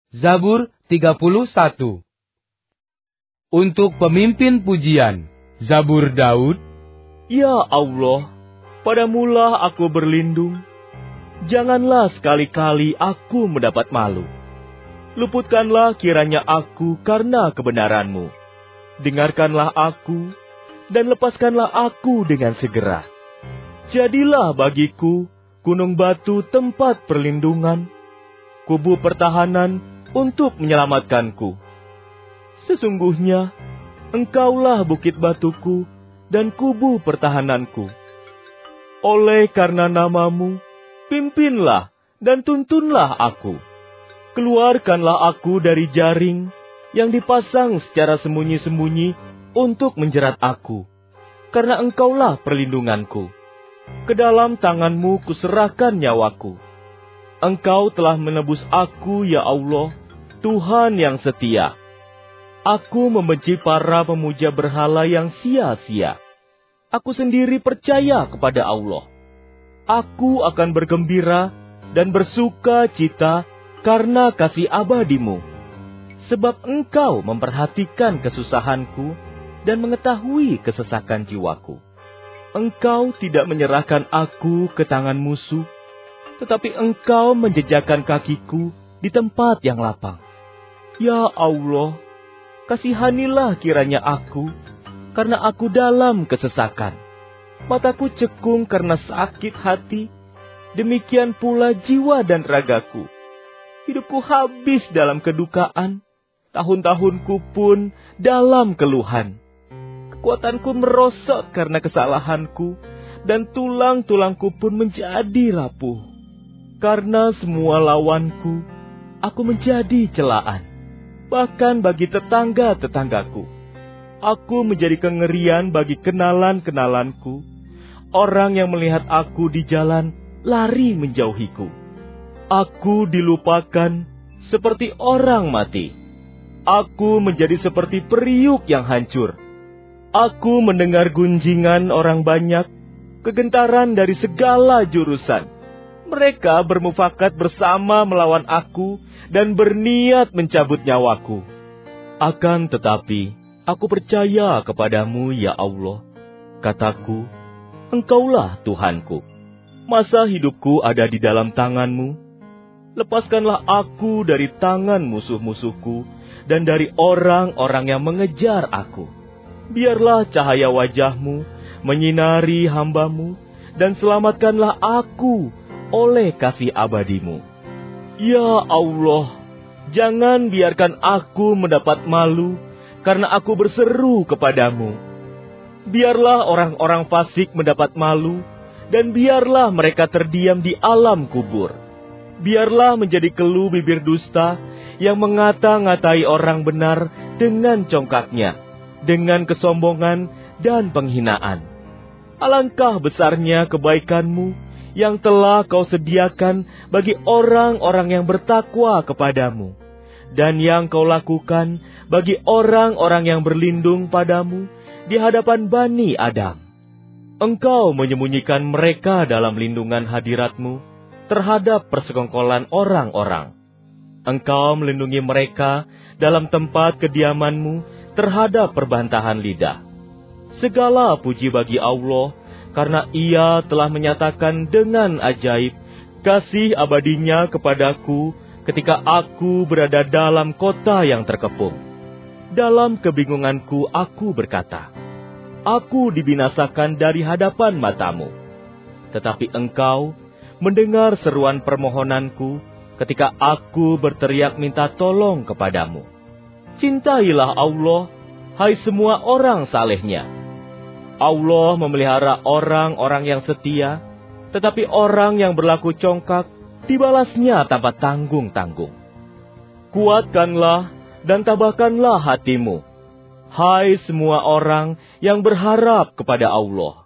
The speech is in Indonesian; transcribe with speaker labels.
Speaker 1: Zabur 31. Untuk pemimpin pujian, Zabur Daud.
Speaker 2: Ya Allah, padamulah aku berlindung. Janganlah sekali-kali aku mendapat malu. Luputkanlah kiranya aku karena kebenaran-Mu. Dengarkanlah aku, dan lepaskanlah aku dengan segera. Jadilah bagiku gunung batu tempat perlindungan, kubu pertahanan untuk menyelamatkanku. Sesungguhnya, Engkaulah bukit batuku dan kubu pertahananku. Oleh karena nama-Mu, pimpinlah dan tuntunlah aku. Keluarkanlah aku dari jaring yang dipasang secara sembunyi-sembunyi untuk menjerat aku, karena Engkaulah perlindunganku. Ke dalam tangan-Mu kuserahkan nyawaku. Engkau telah menebus aku, ya Allah, Tuhan yang setia. Aku membenci para pemuja berhala yang sia-sia. Aku sendiri percaya kepada Allah. Aku akan bergembira dan bersuka cita karena kasih abadi-Mu. Sebab Engkau memperhatikan kesusahanku dan mengetahui kesesakan jiwaku. Engkau tidak menyerahkan aku ke tangan musuh, tetapi Engkau menjejakkan kakiku di tempat yang lapang. Ya Allah, kasihanilah kiranya aku, karena aku dalam kesesakan. Mataku cekung karena sakit hati, demikian pula jiwa dan ragaku. Hidupku habis dalam kedukaan, tahun-tahunku pun dalam keluhan. Kekuatanku merosot karena kesalahanku, dan tulang-tulangku pun menjadi rapuh. Karena semua lawanku, aku menjadi celaan. Bahkan bagi tetangga-tetanggaku, aku menjadi kengerian bagi kenalan-kenalanku. Orang yang melihat aku di jalan lari menjauhiku. Aku dilupakan seperti orang mati. Aku menjadi seperti periuk yang hancur. Aku mendengar gunjingan orang banyak, kegentaran dari segala jurusan. Mereka bermufakat bersama melawan aku dan berniat mencabut nyawaku. Akan tetapi, aku percaya kepadamu, ya Allah. Kataku, Engkaulah Tuhanku. Masa hidupku ada di dalam tangan-Mu. Lepaskanlah aku dari tangan musuh-musuhku dan dari orang-orang yang mengejar aku. Biarlah cahaya wajah-Mu menyinari hamba-Mu, dan selamatkanlah aku oleh kasih abadi-Mu. Ya Allah, jangan biarkan aku mendapat malu, karena aku berseru kepadamu. Biarlah orang-orang fasik mendapat malu, dan biarlah mereka terdiam di alam kubur. Biarlah menjadi keluh bibir dusta yang mengata-ngatai orang benar dengan congkaknya, dengan kesombongan dan penghinaan. Alangkah besarnya kebaikan-Mu yang telah Kau sediakan bagi orang-orang yang bertakwa kepadamu, dan yang Kau lakukan bagi orang-orang yang berlindung padamu di hadapan Bani Adam. Engkau menyembunyikan mereka dalam lindungan hadirat-Mu terhadap persekongkolan orang-orang. Engkau melindungi mereka dalam tempat kediaman-Mu terhadap perbantahan lidah. Segala puji bagi Allah, karena Ia telah menyatakan dengan ajaib kasih abadinya kepadaku ketika aku berada dalam kota yang terkepung. Dalam kebingunganku aku berkata, aku dibinasakan dari hadapan mata-Mu. Tetapi Engkau mendengar seruan permohonanku ketika aku berteriak minta tolong kepadamu. Cintailah Allah, hai semua orang salehnya. Allah memelihara orang-orang yang setia, tetapi orang yang berlaku congkak dibalasnya tanpa tanggung-tanggung. Kuatkanlah dan tabahkanlah hatimu, hai semua orang yang berharap kepada Allah.